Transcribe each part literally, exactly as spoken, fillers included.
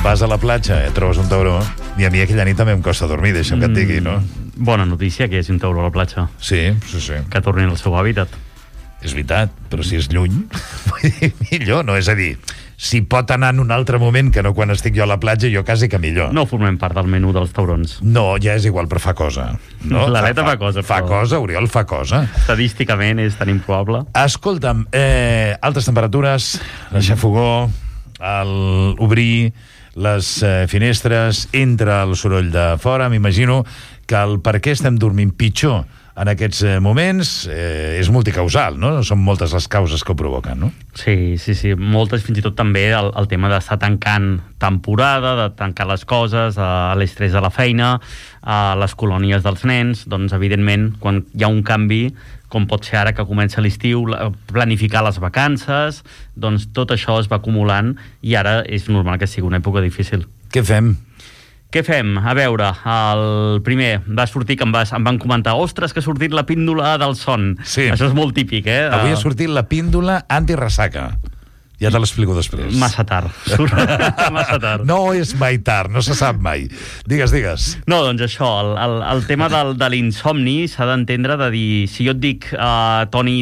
vas a la platja, eh, trobes un tauró, i a mi aquella nit també em costa dormir, deixa'm que et digui, no? Bona notícia que hi hagi un tauró a la platja. Sí, sí, sí. Que tornin al seu hàbitat. És veritat, però si és lluny, millor, no? És a dir, si pot anar en un altre moment que no quan estic jo a la platja, jo quasi que millor. No formem part del menú dels taurons. No, ja és igual, però fa cosa. No? L'aleta fa, fa cosa. Fa però... cosa, Oriol, fa cosa. Estadísticament és tan improbable. Escolta'm, eh, altes temperatures, deixar fogó, el obrir les eh, finestres, entra el soroll de fora, m'imagino que el per què estem dormint pitjor en aquests eh, moments eh, és multicausal, no? Són moltes les causes que ho provoquen, no? Sí, sí, sí. Moltes, fins i tot també el, el tema d'estar tancant temporada, de tancar les coses, a l'estrès de la feina, a les colònies dels nens, doncs, evidentment, quan hi ha un canvi, com pot ser ara que comença l'estiu, planificar les vacances, doncs tot això es va acumulant i ara és normal que sigui una època difícil. Què fem? Què fem? A veure, el primer va sortir que em, vas, em van comentar ostres, que ha sortit la píndola del son. Sí. Això és molt típic, eh? Avui ha sortit la píndola antiressaca. Ja te l'explico després. Massa tard. Massa tard. No és mai tard, no se sap mai. Digues, digues. No, doncs això, el, el, el tema del, de l'insomni s'ha d'entendre de dir, si jo et dic, uh, Toni,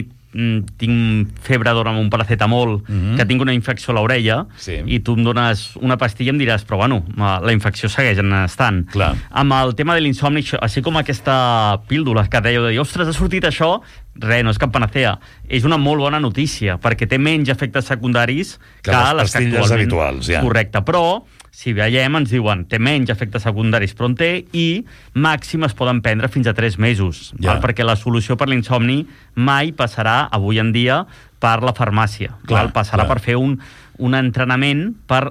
tinc febre, dona'm un paracetamol, mm-hmm. que tinc una infecció a l'orella, sí. i tu em dones una pastilla i em diràs, però bueno, la infecció segueix estant. Clar. Amb el tema de l'insomni, així com aquesta píldora que dèieu de dir, ostres, ha sortit això, res, no és cap panacea. És una molt bona notícia, perquè té menys efectes secundaris que, que les les pastilles que habituals. Ja. Correcte, però si veiem, ens diuen, té menys efectes secundaris, però en té, i màxim es poden prendre fins a tres mesos, ja. val? Perquè la solució per l'insomni mai passarà, avui en dia, per la farmàcia. Clar, val? Passarà clar. per fer un, un entrenament per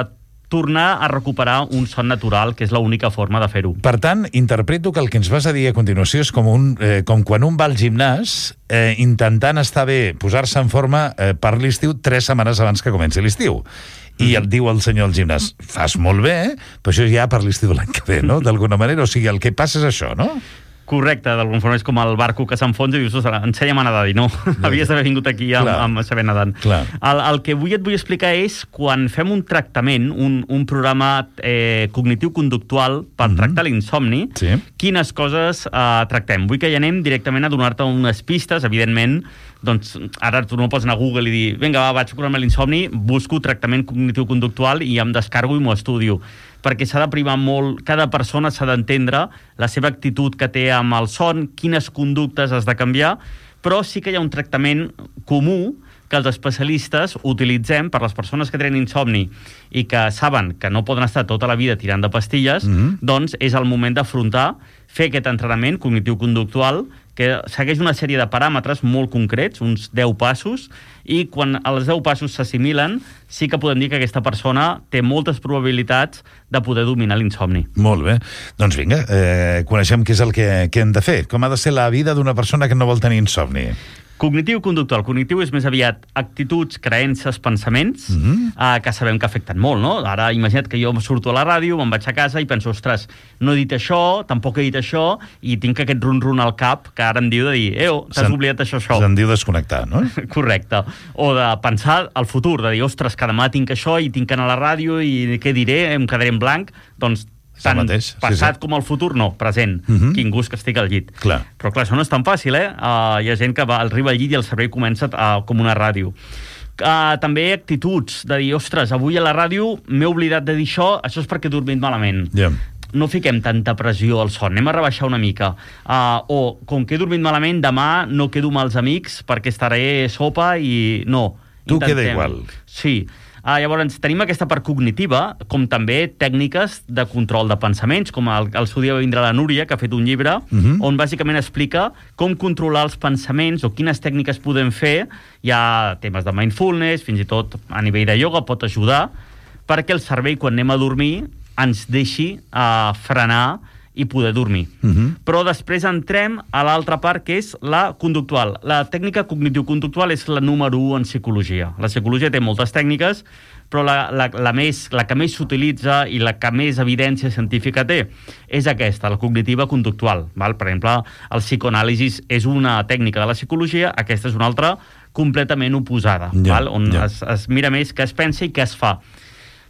tornar a recuperar un son natural, que és l'única forma de fer-ho. Per tant, interpreto que el que ens vas a dir a continuació és com, un, eh, com quan un va al gimnàs eh, intentant estar bé, posar-se en forma eh, per l'estiu tres setmanes abans que comenci l'estiu. I el diu el senyor al gimnàs, fas molt bé, eh? Però això ja per l'estiu de l'any que ve, no? D'alguna manera, o sigui, el que passa és això, no? Correcte, d'alguna forma és com el barco que s'enfonsa i dius, ensenya'm a nedar, i no, havies d'haver vingut aquí amb, amb saber nedant. El, el que avui et vull explicar és quan fem un tractament, un, un programa eh, cognitiu-conductual per mm-hmm. tractar l'insomni, sí. quines coses eh, tractem. Vull que ja anem directament a donar-te unes pistes, evidentment, doncs ara tu no pots anar a Google i dir, vinga, va, vaig a curar-me l'insomni, busco tractament cognitiu-conductual i em descargo i m'ho estudio, perquè s'ha de primar molt, cada persona s'ha d'entendre la seva actitud que té amb el son, quines conductes has de canviar, però sí que hi ha un tractament comú que els especialistes utilitzem per les persones que tenen insomni i que saben que no poden estar tota la vida tirant de pastilles, mm-hmm. doncs és el moment d'afrontar, fer aquest entrenament cognitiu-conductual que segueix una sèrie de paràmetres molt concrets, uns deu passos, i quan els deu passos s'assimilen, sí que podem dir que aquesta persona té moltes probabilitats de poder dominar l'insomni. Molt bé. Doncs vinga, eh, coneixem què és el que, que hem de fer. Com ha de ser la vida d'una persona que no vol tenir insomni? Cognitiu-conductual. Cognitiu és més aviat actituds, creences, pensaments, mm-hmm. eh, que sabem que afecten molt, no? Ara imagina't que jo surto a la ràdio, me'n vaig a casa i penso, ostres, no he dit això, tampoc he dit això, i tinc aquest run-run al cap que ara em diu de dir, eo, t'has oblidat això, això. Se'n diu desconnectar, no? Correcte. O de pensar al futur, de dir, ostres, que demà tinc això i tinc que anar a la ràdio i què diré, em quedaré en blanc, doncs tant mateix, passat sí, sí. com el futur, no, present. Uh-huh. Quin gust que estic al llit. Clar. Però clar, això no és tan fàcil, eh? Uh, hi ha gent que va, arriba al llit i el cervell comença uh, com una ràdio. Uh, també actituds, de dir, ostres, avui a la ràdio m'he oblidat de dir això, això és perquè he dormit malament. Yeah. No fiquem tanta pressió al son, anem a rebaixar una mica. Uh, o, com que he dormit malament, demà no quedo amb els amics perquè estaré sopa i no. Tu intentem. queda igual. Sí. Uh, llavors, tenim aquesta part cognitiva, com també tècniques de control de pensaments, com el, el seu dia va vindre la Núria, que ha fet un llibre, uh-huh. on bàsicament explica com controlar els pensaments o quines tècniques podem fer. Hi ha temes de mindfulness, fins i tot a nivell de ioga pot ajudar, perquè el cervell, quan anem a dormir, ens deixi uh, frenar i poder dormir. Uh-huh. Però després entrem a l'altra part, que és la conductual. La tècnica cognitiu-conductual és la número u en psicologia. La psicologia té moltes tècniques, però la, la, la, més, la que més s'utilitza i la que més evidència científica té és aquesta, la cognitiva conductual. Val? Per exemple, el psicoanàlisis és una tècnica de la psicologia, aquesta és una altra completament oposada, ja, val? On ja. es, es mira més què es pensa i què es fa.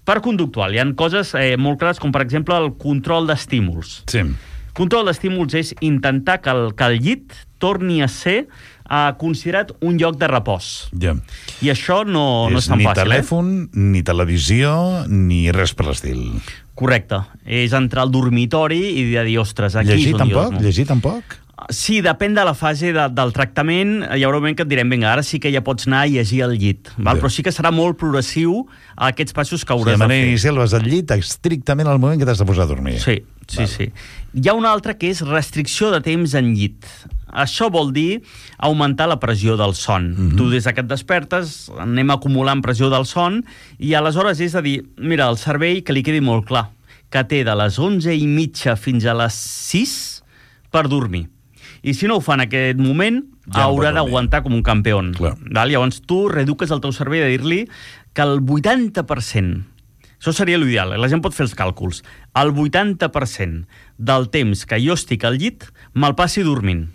Per conductual, hi ha coses eh, molt clares, com per exemple el control d'estímuls. Sí. Control d'estímuls és intentar que el, que el llit torni a ser uh, considerat un lloc de repòs. Ja. I això no, no és tan ni fàcil. telèfon, eh? ni televisió, ni res per l'estil. Correcte. És entrar al dormitori i dir, ostres, aquí Llegir és on tampoc? jo... Llegir tampoc? Sí, depèn de la fase de, del tractament. Hi haurà un moment que et direm, vinga, ara sí que ja pots anar a llegir al llit. Val? Ja. Però sí que serà molt progressiu aquests passos que hauràs Sí, de manera de fer. inicial vas al llit estrictament al moment que t'has de posar a dormir. Sí, sí, Val. sí. Hi ha una altra que és restricció de temps en llit. Això vol dir augmentar la pressió del son. Mm-hmm. Tu des que et despertes anem acumulant pressió del son i aleshores és a dir, mira, el cervell que li quedi molt clar, que té de les onze i mitja fins a les sis per dormir. I si no ho fa en aquest moment, Ja no haurà pot dormir. d'aguantar com un campió. Clar. Val? Llavors tu reeduques el teu cervell a dir-li que el vuitanta per cent, això seria l'ideal, la gent pot fer els càlculs, el vuitanta per cent del temps que jo estic al llit me'l passi dormint.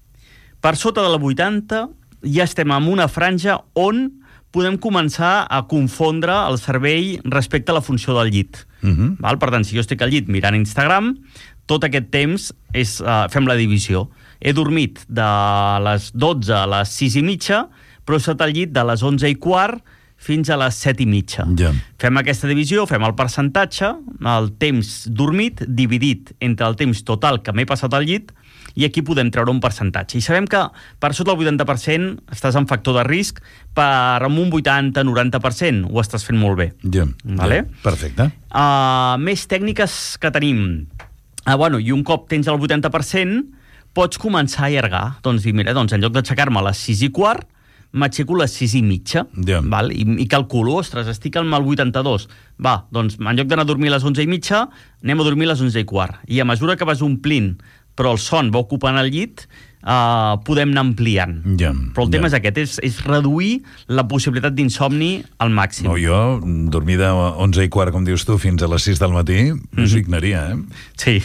Per sota del vuitanta ja estem en una franja on podem començar a confondre el cervell respecte a la funció del llit. Mhm. Val? Per tant, si jo estic al llit mirant Instagram, tot aquest temps és, uh, fem la divisió. He dormit de les dotze a les sis i mitja, però he estat al llit de les onze i quart fins a les set i mitja. Ja. Fem aquesta divisió, fem el percentatge, el temps dormit dividit entre el temps total que m'he passat al llit, i aquí podem treure un percentatge. I sabem que per sota del vuitanta per cent estàs en factor de risc, per amb un vuitanta noranta per cent ho estàs fent molt bé. Ja. Vale? Ja. Perfecte. Uh, més tècniques que tenim. Uh, bueno, I un cop tens el vuitanta per cent, pots començar a allargar. Doncs dir, mira, doncs en lloc d'aixecar-me a les sis i quart, m'aixeco a les sis i mitja. Ja. Val? I, I calculo, ostres, estic al vuitanta-dos. Va, doncs en lloc d'anar a dormir a les onze i mitja, anem a dormir a les onze i quart. I a mesura que vas omplint, però el son va ocupant el llit, uh, podem anar ampliant. Ja. Però el tema ja. és aquest, és, és reduir la possibilitat d'insomni al màxim. No, jo, dormir de onze i quart, com dius tu, fins a les sis del matí, no s'ho ignaria, eh? Sí.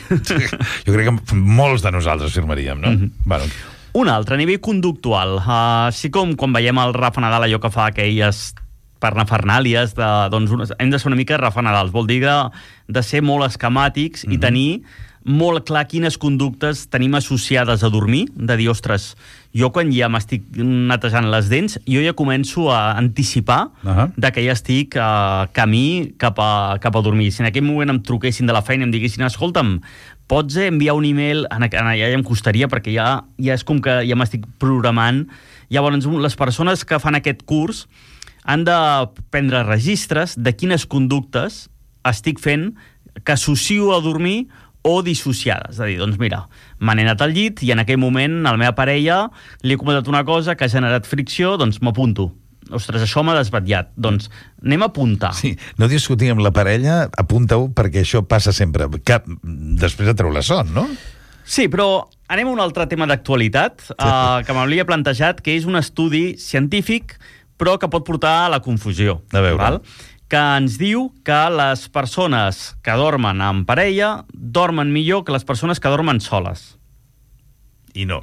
Jo crec que molts de nosaltres firmaríem, no? Mm-hmm. Bueno, Un altre, a nivell conductual. Uh, així com quan veiem el Rafa Nadal, allò que fa aquelles parnafernàlies, de, doncs unes, hem de ser una mica Rafa Nadal. Vol dir de, de ser molt esquemàtics mm-hmm. i tenir molt clar quines conductes tenim associades a dormir, de dir, ostres, jo quan ja m'estic netejant les dents, jo ja començo a anticipar uh-huh. de que ja estic uh, camí cap a, cap a dormir. Si en aquell moment em truquessin de la feina i em diguessin, escolta'm, pots enviar un email, en, en, ja em costaria perquè ja, ja és com que ja m'estic programant. Llavors, les persones que fan aquest curs han de prendre registres de quines conductes estic fent que associo a dormir o dissociades. És a dir, doncs mira, m'he anat al llit i en aquell moment a la meva parella li he comentat una cosa que ha generat fricció, doncs m'apunto. Ostres, això m'ha desvetllat. Doncs anem a apuntar. sí, no discutir amb la parella, apunta-ho, perquè això passa sempre. Que després et treu la son, no? Sí, però anem a un altre tema d'actualitat sí. uh, que m'havia plantejat, que és un estudi científic, però que pot portar a la confusió. A veure. Val? Que ens diu que les persones que dormen en parella dormen millor que les persones que dormen soles. I no.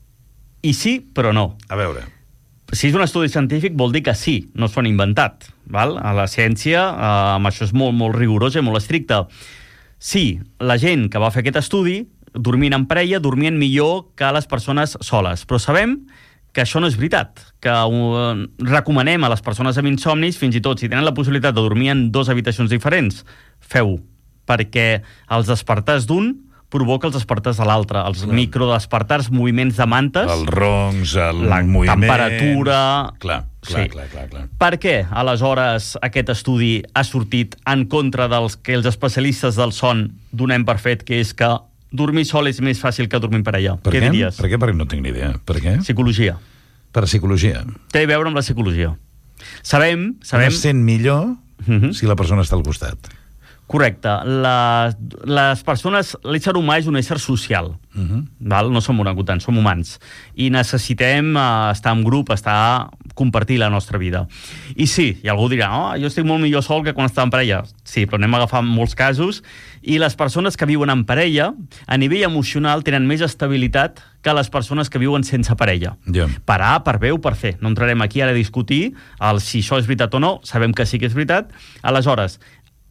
I sí, però no. A veure. Si és un estudi científic, vol dir que sí, no s'ho han inventat. Val? A la ciència, eh, amb això és molt, molt rigorosa i molt estricta. Sí, la gent que va fer aquest estudi, dormint en parella, dormien millor que les persones soles. Però sabem que això no és veritat, que uh, recomanem a les persones amb insomnis, fins i tot si tenen la possibilitat de dormir en dues habitacions diferents, feu-ho, perquè els despertars d'un provoca els despertars de l'altre, els Clar. microdespertars, moviments de mantes, Els roncs, el la moviment... temperatura... Clar, clar, Sí. clar, clar, clar. Per què, aleshores, aquest estudi ha sortit en contra dels que els especialistes del son donem per fet, que és que dormir sol és més fàcil que dormir en parella? Per què, què? diries? Per què? Perquè no tinc ni idea. Per què? Psicologia. Per psicologia. Té a veure amb la psicologia. Sabem... Un sabem... es sent millor Mhm. si la persona està al costat. Correcte. Les, les persones... L'ésser humà és un ésser social. Uh-huh. Val? No som orangutans, som humans. I necessitem uh, estar en grup, estar... compartir la nostra vida. I sí, i algú dirà, oh, jo estic molt millor sol que quan estava en parella. Sí, però anem a agafar molts casos. I les persones que viuen en parella, a nivell emocional, tenen més estabilitat que les persones que viuen sense parella. Ja. Per A, per B o per C. No entrarem aquí ara a discutir el, si això és veritat o no. Sabem que sí que és veritat. Aleshores,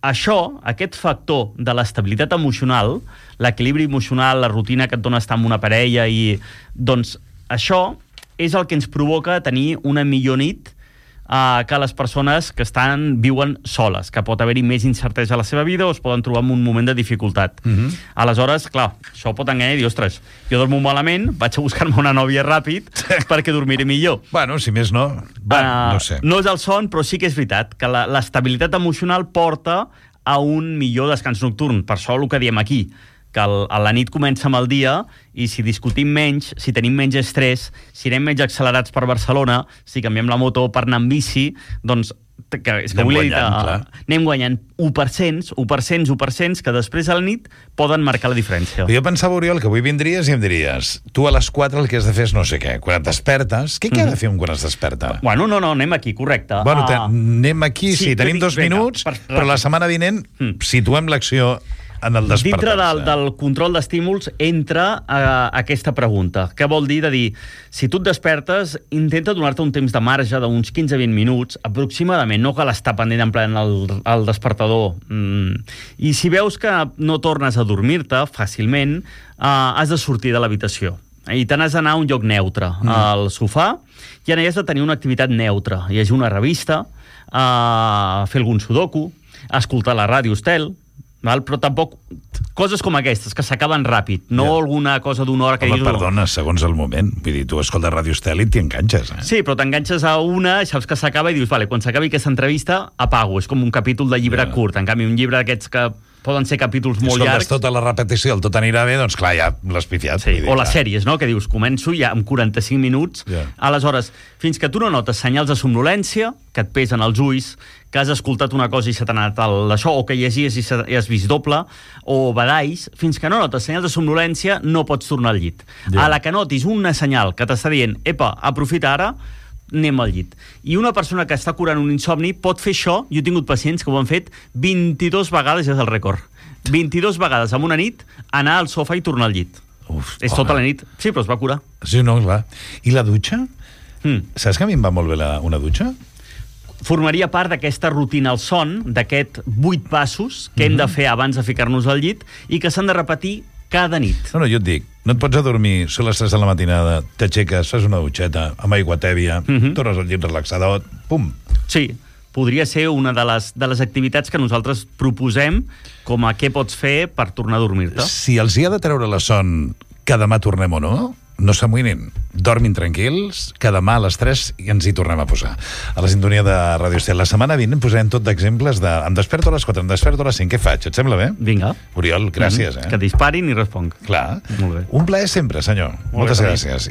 això, aquest factor de l'estabilitat emocional, l'equilibri emocional, la rutina que et dona estar amb una parella, i doncs això és el que ens provoca tenir una millor nit Uh, que les persones que estan viuen soles, que pot haver-hi més incertesa a la seva vida o es poden trobar en un moment de dificultat. Uh-huh. Aleshores, clar, això pot enganyar i dir, ostres, jo dormo malament, vaig a buscar-me una nòvia ràpid perquè dormiré millor. Bueno, si més no, va, uh, no sé. No és el son, però sí que és veritat que la, l'estabilitat emocional porta a un millor descans nocturn. Per això el que diem aquí, que el, a la nit comença amb el dia, i si discutim menys, si tenim menys estrès, si anem menys accelerats per Barcelona, si canviem la moto per anar amb bici, doncs que, és que anem vull dir, guanyant, uh, anem guanyant u per cent, u per cent, u per cent, que després a la nit poden marcar la diferència. Jo pensava, Oriol, que avui vindries i em diries, tu a les quatre el que has de fer és no sé què. Quan et despertes, què, què mm-hmm. ha de fer un quan es desperta? Bueno, no, no, anem aquí, correcte. Bueno, te, uh, anem aquí, sí, sí tenim dos venga, minuts, per, però la setmana vinent mm. situem l'acció en el despertar-se. Dintre del, del control d'estímuls entra uh, aquesta pregunta. Què vol dir? De dir, si tu et despertes, intenta donar-te un temps de marge d'uns quinze a vint minuts, aproximadament, no cal estar pendent en plan el, el despertador. Mm. I si veus que no tornes a dormir-te fàcilment, uh, has de sortir de l'habitació. I te n'has d'anar a un lloc neutre, mm. al sofà, i en allà has de tenir una activitat neutra. Llegir una revista, uh, fer algun sudoku, escoltar la ràdio Estel, val? Però tampoc coses com aquestes, que s'acaben ràpid, no ja. Alguna cosa d'una hora que Home, diguis... perdona, segons el moment. Vull dir, tu escoltes Ràdio Estel i t'hi enganxes, eh? Sí, però t'enganxes a una, saps que s'acaba i dius, vale, quan s'acabi aquesta entrevista, apago. És com un capítol de llibre ja. curt. En canvi, un llibre d'aquests que poden ser capítols molt Escoltes llargs... tota la repetició, el tot anirà bé, doncs clar, ja l'has pifiat. Sí, dir, o les sèries, no?, que dius, començo ja amb quaranta-cinc minuts, yeah. Aleshores, fins que tu no notes senyals de somnolència, que et pesen els ulls, que has escoltat una cosa i se t'ha anat això, o que llegies i, i has vist doble, o badalls, fins que no notes senyals de somnolència, no pots tornar al llit. Yeah. A la que notis una senyal que t'està dient, epa, aprofita ara, anem al llit. I una persona que està curant un insomni pot fer això, jo he tingut pacients que ho han fet vint-i-dues vegades, ja és el rècord. vint-i-dues vegades en una nit, anar al sofà i tornar al llit. Uf, és home. Tota la nit. Sí, però es va curar. Sí, no, clar. I la dutxa? Mm. Saps que a mi em va molt bé la, una dutxa? Formaria part d'aquesta rutina al son, d'aquest vuit passos que mm-hmm. hem de fer abans de ficar-nos al llit i que s'han de repetir cada nit. No, no, jo et dic, no et pots adormir, són les tres de la matinada, t'aixeques, fas una dutxeta amb aigua tèbia, mm-hmm. tornes al llit relaxador, pum. Sí, podria ser una de les, de les activitats que nosaltres proposem com a què pots fer per tornar a dormir-te. Si els hi ha de treure la son que demà tornem o no, no s'amoïnin, dormin tranquils, que demà a les tres i ens hi tornem a posar. A la sintonia de Ràdio Estel. La setmana vinent posarem tot d'exemples de em desperto a les quatre, em desperto a les cinc, què faig? Et sembla bé? Vinga. Oriol, gràcies. Mm-hmm. Eh? Que disparin i responc. Clar. Molt bé. Un plaer sempre, senyor. Molt Moltes bé, gràcies.